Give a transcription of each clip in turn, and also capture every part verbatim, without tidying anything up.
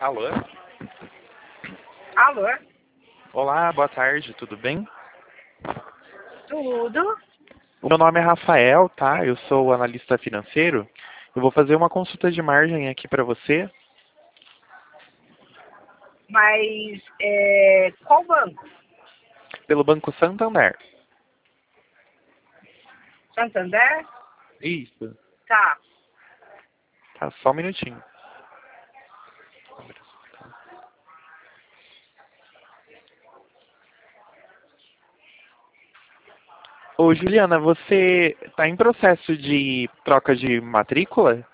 Alô? Alô? Olá, boa tarde, tudo bem? Tudo? O meu nome é Rafael, tá? Eu sou analista financeiro. Eu vou fazer uma consulta de margem aqui para você. Mas é, qual banco? Pelo Banco Santander. Santander? Isso. Tá. Tá, só um minutinho. Ô, Juliana, você está em processo de troca de matrícula?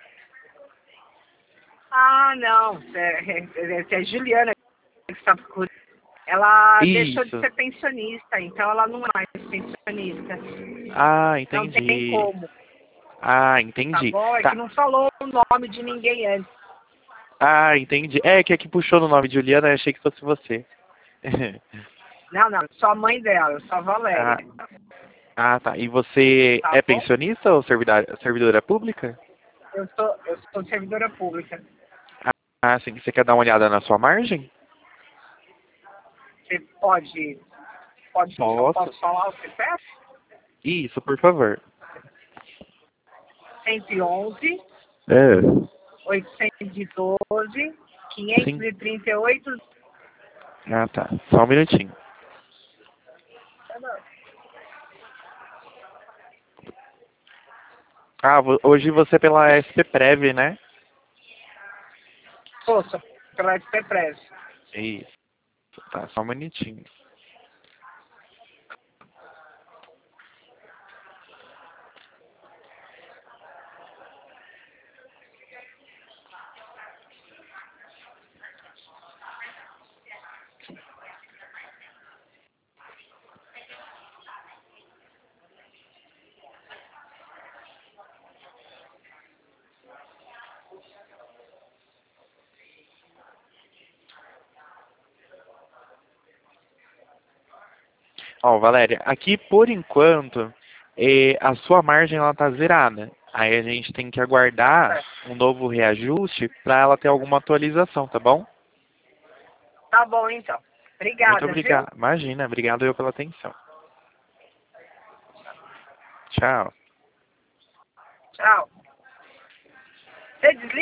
Ah, não. É, é, é a Juliana que está procurando. Ela deixou de Isso. ser pensionista, então ela não é mais pensionista. Ah, Não tem entendi. como, Ah, tá entendi. bom? É que Tá. não falou o nome de ninguém antes. Ah, entendi. É que aqui puxou no nome de Juliana, eu achei que fosse você. Não, não. Só a mãe dela, eu sou a Valéria. Ah, ah, tá. E você Tá é bom? pensionista ou servidora, servidora pública? Eu sou, eu sou servidora pública. Ah, sim. Você quer dar uma olhada na sua margem? Você pode, pode Posso. posso falar o C P F? Isso, por favor. cento e onze, É. oitocentos e doze, quinhentos Sim. e trinta e oito. Ah, tá. Só um minutinho. Ah, vo- hoje você é pela S P Prev, né? Força, pela S P Press. Isso. Tá, só um minutinho. Ó, Valéria, aqui por enquanto, eh, a sua margem ela tá zerada. Aí a gente tem que aguardar um novo reajuste para ela ter alguma atualização, tá bom? Tá bom, então. Muito Obrigada, viu? obrigado. Imagina, obrigado eu pela atenção. Tchau. Tchau. Você desliga?